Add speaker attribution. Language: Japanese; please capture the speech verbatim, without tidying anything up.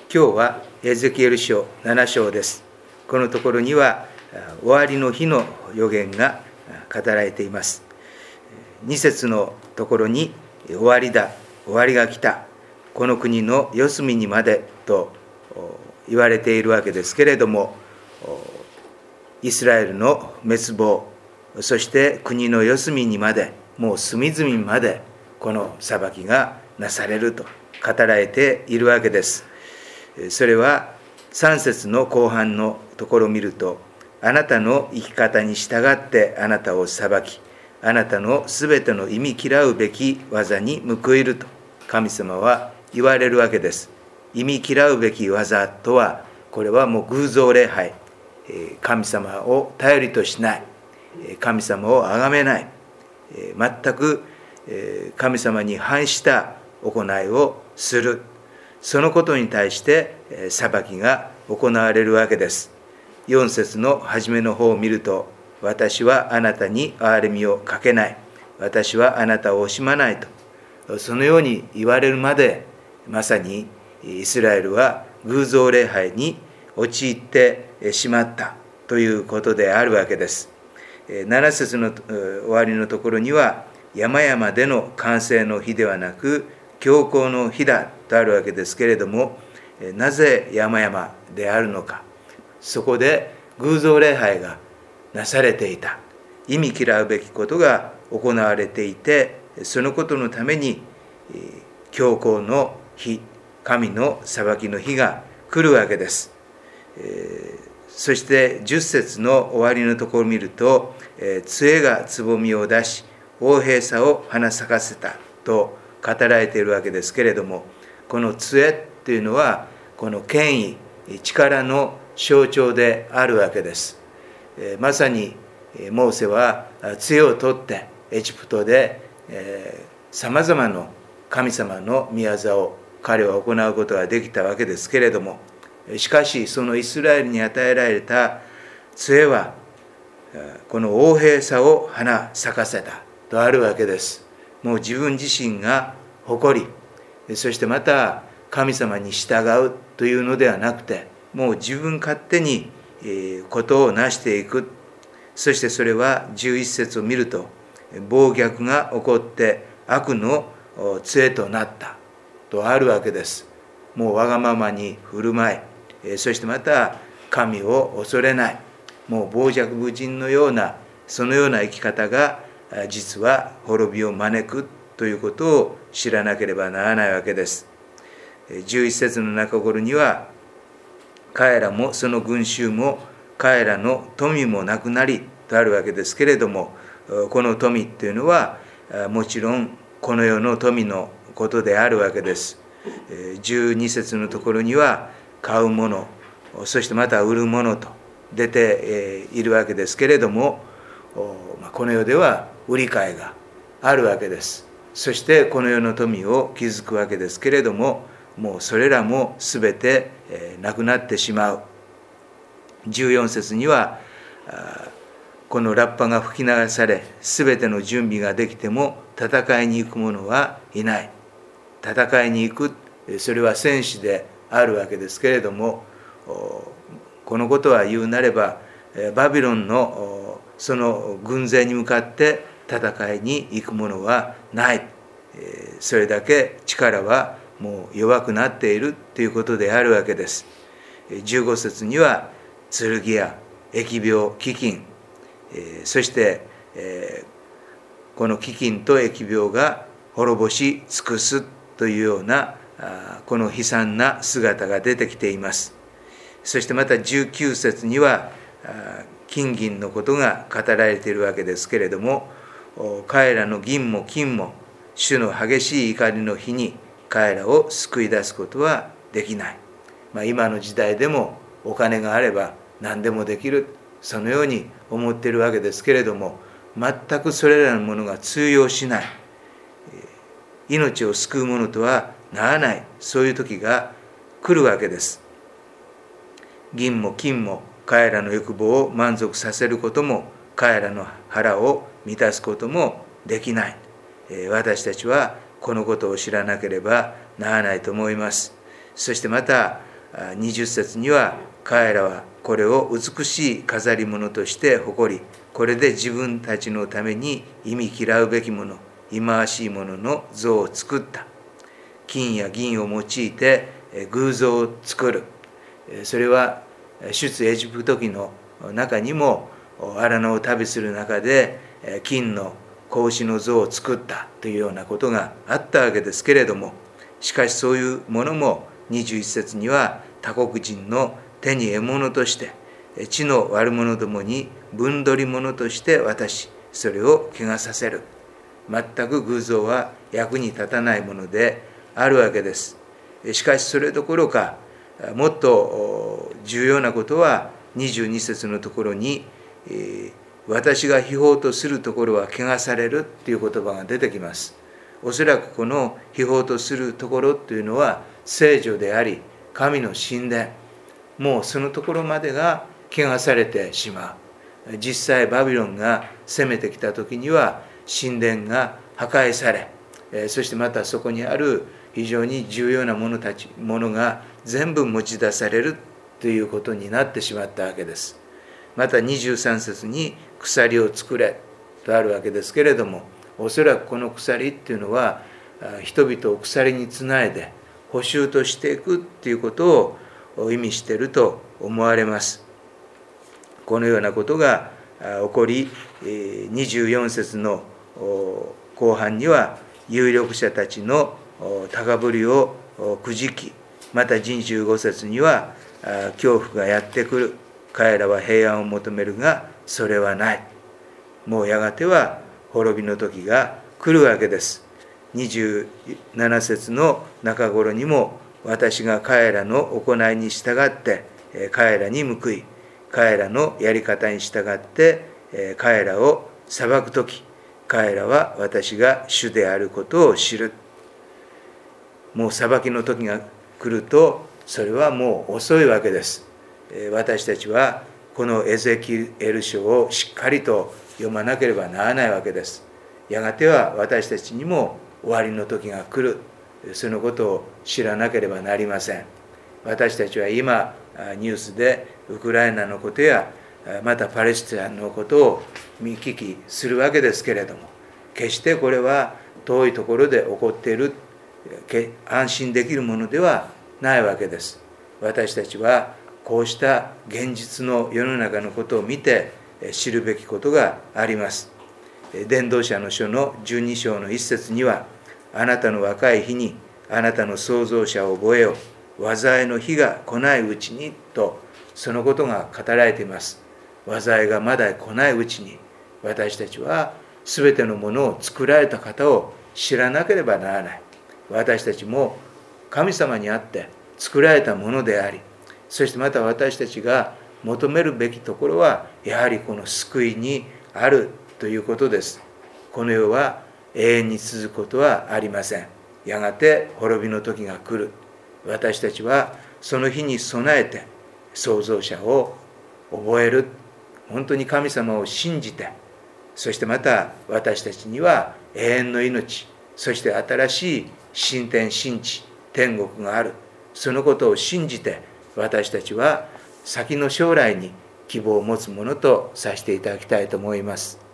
Speaker 1: 今日はエゼキエル書なな章です。このところには終わりの日の予言が語られています。に節のところに終わりだ、終わりが来た、この国の四隅にまでと言われているわけですけれども、イスラエルの滅亡、そして国の四隅にまで、もう隅々までこの裁きがなされると語られているわけです。それはさん節の後半のところを見ると、あなたの生き方に従ってあなたを裁き、あなたのすべての忌み嫌うべき技に報いると神様は言われるわけです。忌み嫌うべき技とは、これはもう偶像礼拝、神様を頼りとしない、神様を崇めない、全く神様に反した行いをする、そのことに対して裁きが行われるわけです。よん節の初めの方を見ると、私はあなたに憐れみをかけない、私はあなたを惜しまないと、そのように言われるまで、まさにイスラエルは偶像礼拝に陥ってしまったということであるわけです。なな節の終わりのところには、山々での完成の日ではなく強行の日だとあるわけですけれども、なぜ山々であるのか。そこで偶像礼拝がなされていた、忌み嫌うべきことが行われていて、そのことのために強行の日、神の裁きの日が来るわけです。そしてじゅっ節の終わりのところを見ると、杖がつぼみを出し横柄さを花咲かせたと語られているわけですけれども、この杖というのはこの権威、力の象徴であるわけです。まさにモーセは杖を取ってエジプトでさまざまな神様の御業を彼は行うことができたわけですけれども、しかしそのイスラエルに与えられた杖はこの横柄さを花咲かせたとあるわけです。もう自分自身が誇り、そしてまた神様に従うというのではなくて、もう自分勝手にことをなしていく。そしてそれはじゅういち節を見ると、暴虐が起こって悪の杖となったとあるわけです。もうわがままに振る舞い、そしてまた神を恐れない、もう傍若無人のような、そのような生き方が実は滅びを招くということを知らなければならないわけです。じゅういち節の中頃には、彼らもその群衆も彼らの富もなくなりとあるわけですけれども、この富というのはもちろんこの世の富のことであるわけです。じゅうに節のところには、買うもの、そしてまた売るものと出ているわけですけれども、この世では売り買いがあるわけです。そしてこの世の富を築くわけですけれども、もうそれらもすべてなくなってしまう。じゅうよん節には、このラッパが吹き流され、すべての準備ができても戦いに行く者はいない。戦いに行く、それは戦士であるわけですけれども、このことは言うなれば、バビロンのその軍勢に向かって戦いに行く者はない。それだけ力はもう弱くなっているということであるわけです。じゅうご節には、剣や疫病、飢饉、そしてこの飢饉と疫病が滅ぼし尽くすというようなこの悲惨な姿が出てきています。そしてまたじゅうきゅう節には、金銀のことが語られているわけですけれども、彼らの銀も金も主の激しい怒りの日に彼らを救い出すことはできない。まあ、今の時代でもお金があれば何でもできる、そのように思っているわけですけれども、全くそれらのものが通用しない、命を救うものとはならない、そういう時が来るわけです。銀も金も彼らの欲望を満足させることも、彼らの腹を満たすこともできない。私たちはこのことを知らなければならないと思います。そしてまたにじゅっ節には、彼らはこれを美しい飾り物として誇り、これで自分たちのために忌み嫌うべきもの、忌まわしいものの像を作った。金や銀を用いて偶像を作る。それは出エジプト記の中にも、荒野を旅する中で金の子牛の像を作ったというようなことがあったわけですけれども、しかしそういうものもにじゅういち節には、他国人の手に獲物として、地の悪者どもに分取り物として渡し、それを汚させる。全く偶像は役に立たないものであるわけです。しかしそれどころか、もっと重要なことはにじゅうに節のところに、私が秘宝とするところは汚されるという言葉が出てきます。おそらくこの秘宝とするところというのは聖女であり、神の神殿、もうそのところまでが汚されてしまう。実際バビロンが攻めてきた時には神殿が破壊され、そしてまたそこにある非常に重要なものたちものが全部持ち出されるということになってしまったわけです。またにじゅうさん節に鎖を作れとあるわけですけれども、おそらくこの鎖っていうのは人々を鎖につないで捕囚としていくっていうことを意味していると思われます。このようなことが起こり、にじゅうよん節の後半には有力者たちの高ぶりをくじき、またにじゅうご節には恐怖がやってくる。彼らは平安を求めるがそれはない。もうやがては滅びの時が来るわけです。にじゅうなな節の中頃にも、私が彼らの行いに従って彼らに報い、彼らのやり方に従って彼らを裁く時、彼らは私が主であることを知る。もう裁きの時が来ると、それはもう遅いわけです。私たちはこのエゼキエル書をしっかりと読まなければならないわけです。やがては私たちにも終わりの時が来る。そのことを知らなければなりません。私たちは今ニュースでウクライナのことやまたパレスチナのことを見聞きするわけですけれども、決してこれは遠いところで起こっている安心できるものではないわけです。私たちはこうした現実の世の中のことを見て知るべきことがあります。伝道者の書のじゅうに章の一節には、あなたの若い日にあなたの創造者を覚えよ、災いの日が来ないうちにと、そのことが語られています。災いがまだ来ないうちに、私たちは全てのものを作られた方を知らなければならない。私たちも神様にあって作られたものであり、そしてまた私たちが求めるべきところはやはりこの救いにあるということです。この世は永遠に続くことはありません。やがて滅びの時が来る。私たちはその日に備えて創造者を覚える。本当に神様を信じて、そしてまた私たちには永遠の命、そして新しい新天新地、天国がある。そのことを信じて、私たちは先の将来に希望を持つものとさせていただきたいと思います。